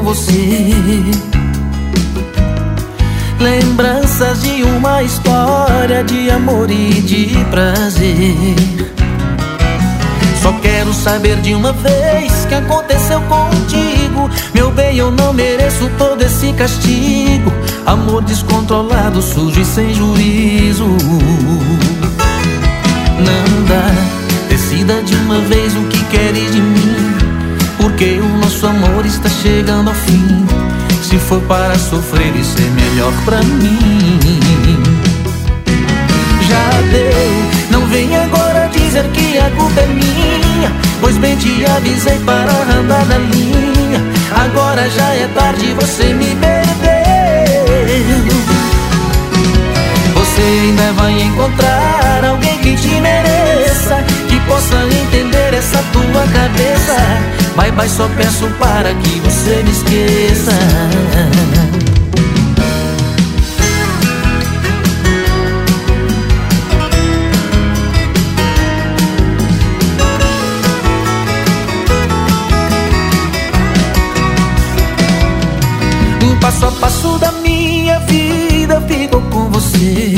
você. Lembranças de uma história de amor e de prazer. Só quero saber de uma vez que aconteceu contigo. Meu bem, eu não mereço todo esse castigo. Amor descontrolado, sujo e sem juízo. Não dá, decida de uma vez o que queres de mim, porque o nosso amor está chegando ao fim. Se for para sofrer e ser melhor pra mim, já deu. Não vem agora dizer que a culpa é minha, pois bem te avisei para andar na linha. Agora já é tarde, você me perdeu. Você ainda vai encontrar alguém que te mereça, que possa entender essa tua cabeça. Bye bye, só peço para que você me esqueça. O passo a passo da minha vida ficou com você.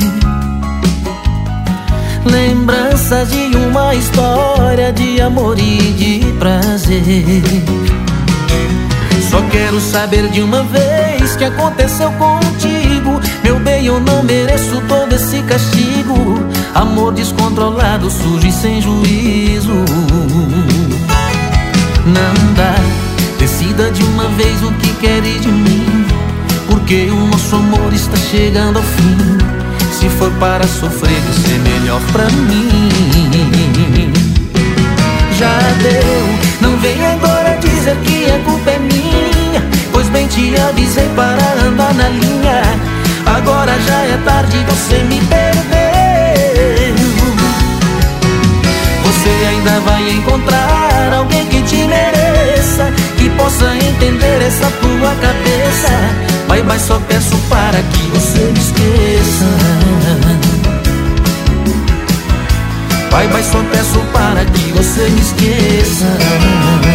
Lembranças de uma história de amor e de prazer. Só quero saber de uma vez que aconteceu contigo. Meu bem, eu não mereço todo esse castigo. Amor descontrolado, sujo e sem juízo. Não dá, decida de uma vez o que queres de mim, porque o nosso amor está chegando ao fim. Se for para sofrer e ser melhor pra mim, já deu. Não vem agora dizer que a culpa é minha, pois bem te avisei para andar na linha. Agora já é tarde, você me perdeu. Você ainda vai encontrar alguém que te mereça, que possa entender essa tua cabeça. Bye bye, só peço para que você me esqueça. Bye bye, só peço para que você me esqueça.